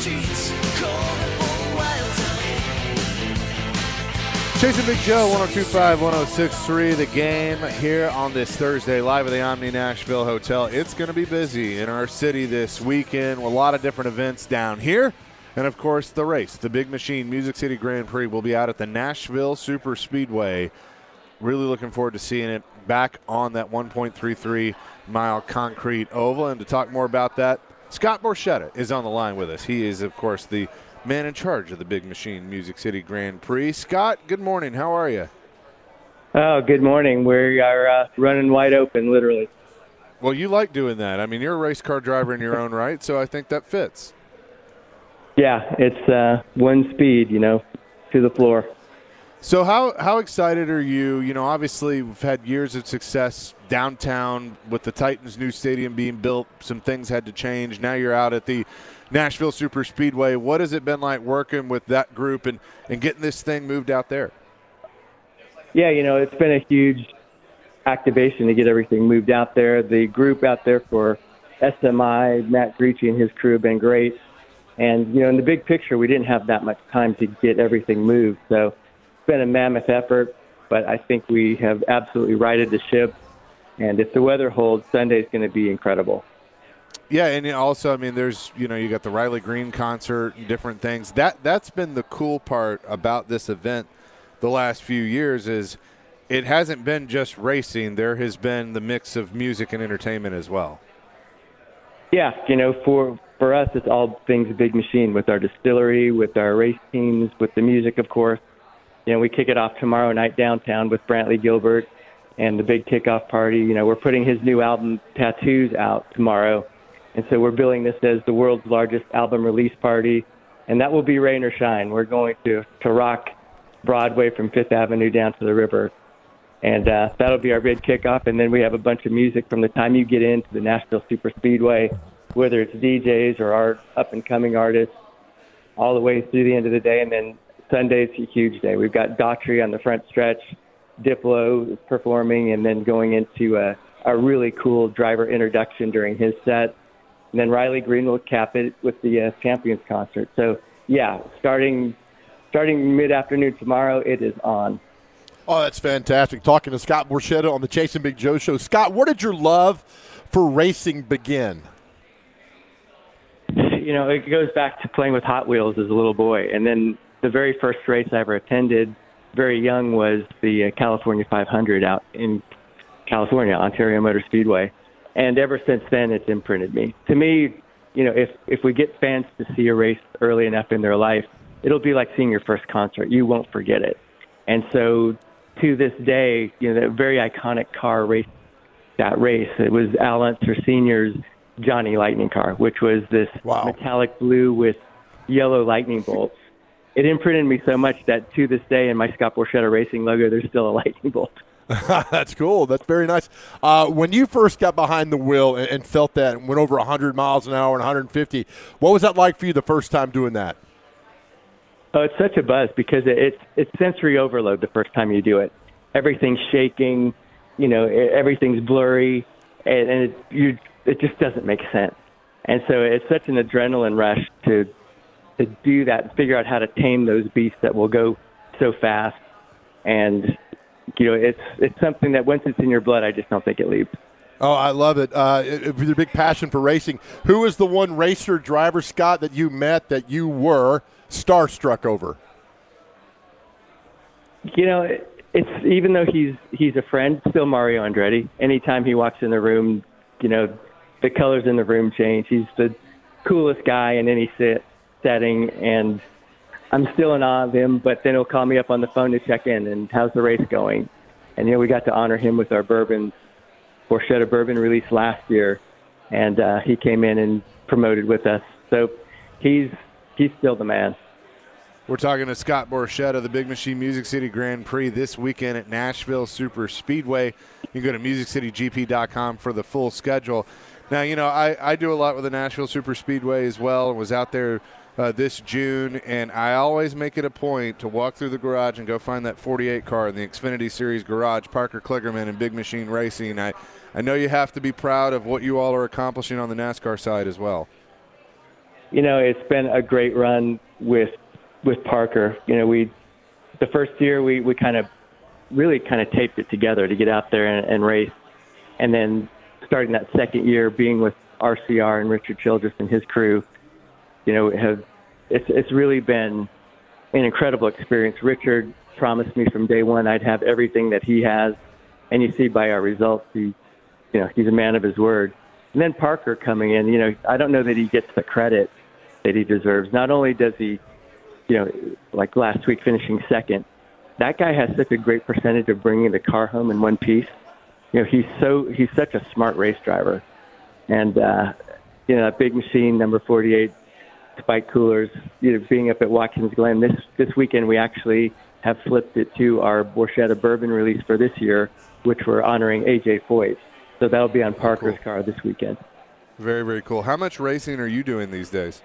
Chasing Big Joe, 102.5, 106.3, the game here on this Thursday, live at the Omni Nashville Hotel. It's going to be busy in our city this weekend with a lot of different events down here. And, of course, the race, the Big Machine Music City Grand Prix, will be out at the Nashville Super Speedway. Really looking forward to seeing it back on that 1.33-mile concrete oval. And to talk more about that, Scott Borchetta is on the line with us. He is, of course, the man in charge of the Big Machine Music City Grand Prix. Scott, good morning. How are you? Oh, good morning. We are running wide open, literally. Well, you like doing that. I mean, you're a race car driver in your own right, so I think that fits. Yeah, it's one speed, to the floor. So how excited are you? Obviously we've had years of success downtown with the Titans' new stadium being built. Some things had to change. Now you're out at the Nashville Super Speedway. What has it been like working with that group and getting this thing moved out there? Yeah, it's been a huge activation to get everything moved out there. The group out there for SMI, Matt Gricci and his crew have been great. And, in the big picture, we didn't have that much time to get everything moved. So it's been a mammoth effort, but I think we have absolutely righted the ship. And if the weather holds, Sunday's going to be incredible. Yeah, and also, there's, you got the Riley Green concert and different things. That's been the cool part about this event the last few years is it hasn't been just racing. There has been the mix of music and entertainment as well. Yeah, for us, it's all things Big Machine with our distillery, with our race teams, with the music, of course. We kick it off tomorrow night downtown with Brantley Gilbert and the big kickoff party. We're putting his new album, Tattoos, out tomorrow. And so we're billing this as the world's largest album release party. And that will be rain or shine. We're going to rock Broadway from Fifth Avenue down to the river. And that'll be our big kickoff. And then we have a bunch of music from the time you get into the Nashville Super Speedway, whether it's DJs or our up-and-coming artists, all the way through the end of the day. And then Sunday's a huge day. We've got Daughtry on the front stretch. Diplo is performing, and then going into a really cool driver introduction during his set. And then Riley Green will cap it with the Champions concert. So, yeah, starting mid-afternoon tomorrow, it is on. Oh, that's fantastic. Talking to Scott Borchetta on the Chasing Big Joe show. Scott, where did your love for racing begin? It goes back to playing with Hot Wheels as a little boy. And then the very first race I ever attended, very young, was the California 500 out in California, Ontario Motor Speedway. And ever since then, it's imprinted me. To me, if we get fans to see a race early enough in their life, it'll be like seeing your first concert. You won't forget it. And so to this day, that very iconic car race, it was Al Unser Sr.'s Johnny Lightning car, which was this metallic blue with yellow lightning bolts. It imprinted me so much that to this day in my Scott Borchetta Racing logo, there's still a lightning bolt. That's cool. That's very nice. When you first got behind the wheel and felt that and went over 100 miles an hour and 150, what was that like for you the first time doing that? Oh, it's such a buzz because it's sensory overload the first time you do it. Everything's shaking, everything's blurry, and it just doesn't make sense. And so it's such an adrenaline rush to do that and figure out how to tame those beasts that will go so fast. And it's something that once it's in your blood, I just don't think it leaves. Oh, I love it. With your big passion for racing, who is the one racer driver, Scott, that you met that you were starstruck over? It's even though he's a friend, still Mario Andretti. Anytime he walks in the room, the colors in the room change. He's the coolest guy in any setting, and I'm still in awe of him, but then he'll call me up on the phone to check in and how's the race going. And, we got to honor him with our Borchetta bourbon release last year, and he came in and promoted with us. So he's still the man. We're talking to Scott Borchetta, the Big Machine Music City Grand Prix this weekend at Nashville Super Speedway. You can go to musiccitygp.com for the full schedule. Now, I do a lot with the Nashville Super Speedway as well and was out there this June, and I always make it a point to walk through the garage and go find that 48 car in the Xfinity Series garage, Parker Kligerman and Big Machine Racing. I know you have to be proud of what you all are accomplishing on the NASCAR side as well. It's been a great run with Parker. The first year we kind of really taped it together to get out there and race. And then starting that second year being with RCR and Richard Childress and his crew, it's really been an incredible experience. Richard promised me from day one I'd have everything that he has. And you see by our results, he's a man of his word. And then Parker coming in, I don't know that he gets the credit that he deserves. Not only does he, like last week finishing second, that guy has such a great percentage of bringing the car home in one piece. He's such a smart race driver. And, that big machine, number 48, Spike Coolers, being up at Watkins Glen. This weekend we actually have flipped it to our Borchetta Bourbon release for this year, which we're honoring A.J. Foyt. So that'll be on Parker's car this weekend. Very, very cool. How much racing are you doing these days?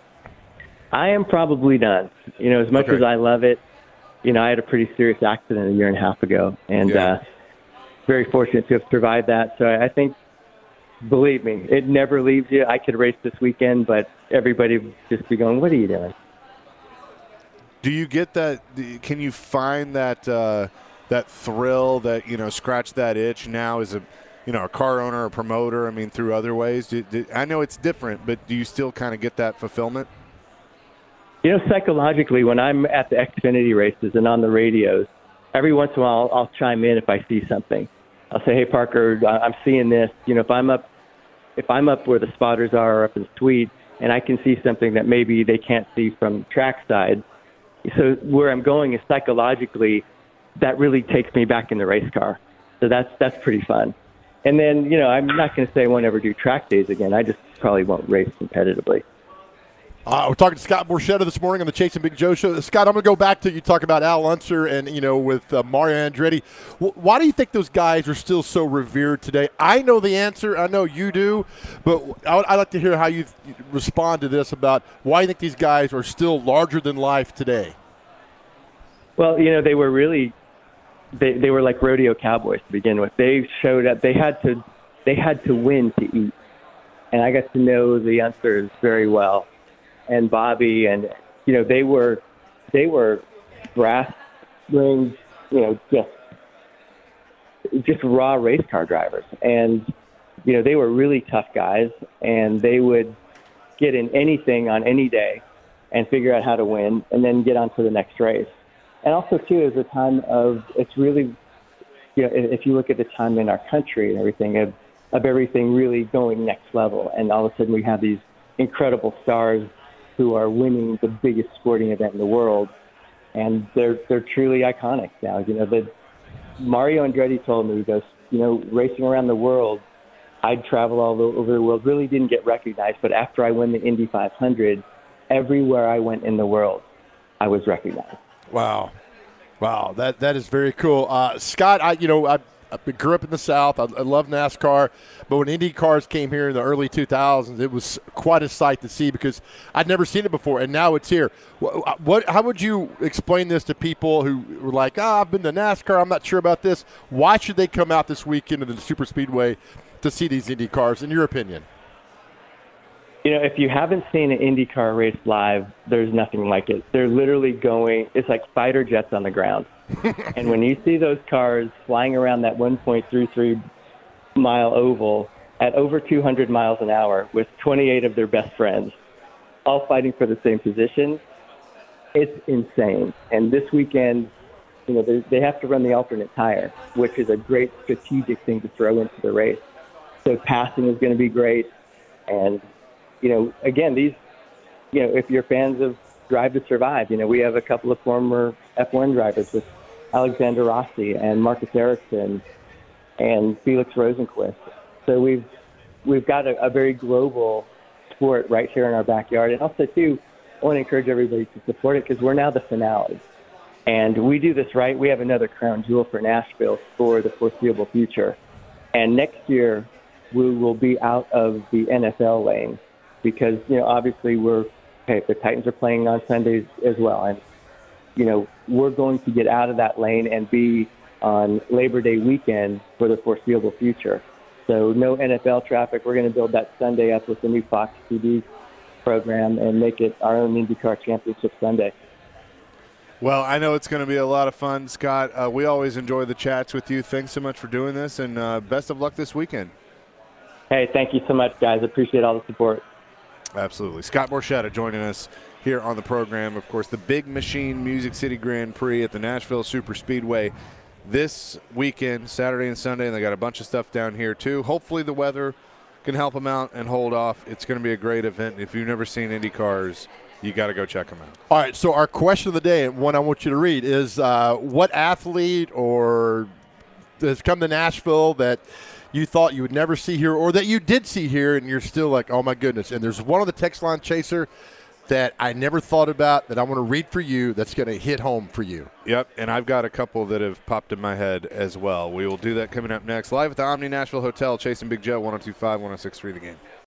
I am probably done. As much as I love it, I had a pretty serious accident a year and a half ago, and very fortunate to have survived that. So I think, believe me, it never leaves you. I could race this weekend, but everybody would just be going, what are you doing? Do you get that? Can you find that that thrill, that, scratch that itch now as a car owner or promoter, through other ways? I know it's different, but do you still kind of get that fulfillment? Psychologically, when I'm at the Xfinity races and on the radios, every once in a while I'll chime in if I see something. I'll say, hey, Parker, I'm seeing this. If I'm up where the spotters are or up in the suite, and I can see something that maybe they can't see from trackside. So where I'm going is psychologically, that really takes me back in the race car. So that's pretty fun. And then, I'm not going to say I won't ever do track days again. I just probably won't race competitively. We're talking to Scott Borchetta this morning on the Chasing Big Joe show. Scott, I'm going to go back to you talk about Al Unser and, with Mario Andretti. Why do you think those guys are still so revered today? I know the answer. I know you do. But I'd like to hear how you respond to this about why you think these guys are still larger than life today. Well, they were really they were like rodeo cowboys to begin with. They showed up. They had to win to eat. And I got to know the Unsers very well. And Bobby, and they were brass rings, just raw race car drivers, and they were really tough guys, and they would get in anything on any day, and figure out how to win, and then get on to the next race. And also too is a time of it's really, if you look at the time in our country and everything of everything really going next level, and all of a sudden we have these incredible stars who are winning the biggest sporting event in the world, and they're truly iconic now. Mario Andretti told me, he goes, racing around the world, I'd travel all over the world, really didn't get recognized, but after I won the Indy 500, everywhere I went in the world, I was recognized. Wow, that is very cool, Scott. I grew up in the South. I love NASCAR, but when Indy cars came here in the early 2000s, it was quite a sight to see because I'd never seen it before, and now it's here. How would you explain this to people who were like, I've been to NASCAR, I'm not sure about this. Why should they come out this weekend to the Super Speedway to see these Indy cars, in your opinion? If you haven't seen an IndyCar race live, there's nothing like it. They're literally it's like fighter jets on the ground. And when you see those cars flying around that 1.33-mile oval at over 200 miles an hour with 28 of their best friends, all fighting for the same position, it's insane. And this weekend, they have to run the alternate tire, which is a great strategic thing to throw into the race. So passing is going to be great. And again, if you're fans of Drive to Survive, we have a couple of former F1 drivers with Alexander Rossi and Marcus Ericsson and Felix Rosenquist. So we've got a very global sport right here in our backyard. And also, too, I want to encourage everybody to support it because we're now the finale. And we do this right. We have another crown jewel for Nashville for the foreseeable future. And next year, we will be out of the NFL lane. Because, obviously the Titans are playing on Sundays as well. And, we're going to get out of that lane and be on Labor Day weekend for the foreseeable future. So no NFL traffic. We're going to build that Sunday up with the new Fox TV program and make it our own IndyCar Championship Sunday. Well, I know it's going to be a lot of fun, Scott. We always enjoy the chats with you. Thanks so much for doing this, and best of luck this weekend. Hey, thank you so much, guys. Appreciate all the support. Absolutely. Scott Borchetta joining us here on the program. Of course, the Big Machine Music City Grand Prix at the Nashville Super Speedway this weekend, Saturday and Sunday, and they got a bunch of stuff down here too. Hopefully the weather can help them out and hold off. It's going to be a great event. If you've never seen Indy cars, you got to go check them out. All right, so our question of the day, and one I want you to read, is what athlete or has come to Nashville that you thought you would never see here or that you did see here and you're still like, oh, my goodness. And there's one on the text line, Chaser, that I never thought about that I want to read for you that's going to hit home for you. Yep, and I've got a couple that have popped in my head as well. We will do that coming up next. Live at the Omni Nashville Hotel, Chasing Big Joe, 102.5, 106.3 The Game.